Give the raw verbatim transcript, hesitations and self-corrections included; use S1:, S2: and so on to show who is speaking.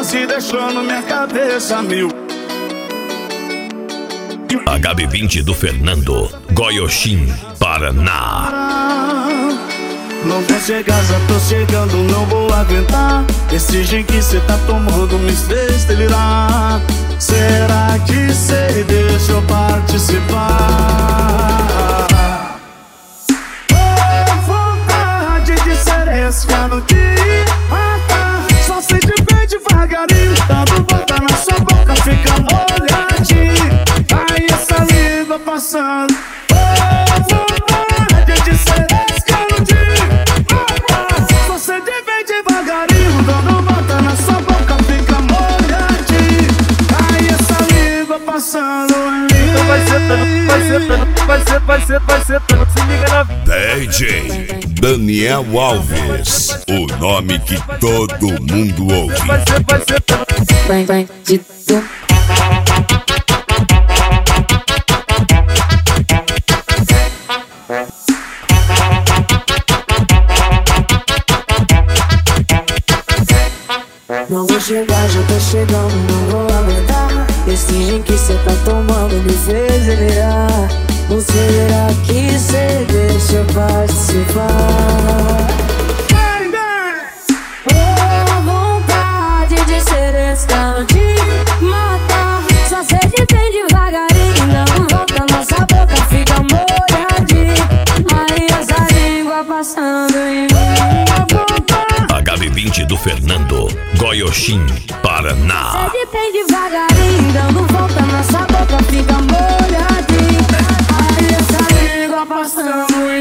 S1: doce deixando minha cabeça mil.
S2: H B vinte do Fernando, Goiôxim, Paraná.
S1: Não vou chegar, já tô chegando, não vou aguentar. Esse gin que cê tá tomando me fez delirar. Será que cê deixa eu participar? Oh, vontade de ser escravo de matar. Só sei de bem devagarinho, dando volta na sua boca, fica molhadinho. Aí essa língua passando. Oh, vontade de ser escravo de matar. Só sei de bem devagarinho, dando volta na sua boca, fica molhadinho. Aí essa língua passando.
S3: Vai sentando, vai sentando, vai sentando, vai sentando, vai sentando, se liga na
S2: D J Daniel Alves, o nome que todo mundo ouve.
S3: vai sentando, vai sentando.
S4: Vai, vai, de tu. Não vou chegar, já tô chegando, não vou aguentar. Esse gin que cê tá tomando me fez delirar. Ou será que cê deixa eu participar? Oh, vontade de ser escravo de matar. Só sei de bem devagarinho, não volta, nossa boca fica molhadinha. Aí essa língua passando em mim.
S2: H B vinte do Fernando, Goiôxim, Paraná.
S4: Sai de bem devagarinho, dando volta, nossa boca fica molhadinha. Aí essa língua passando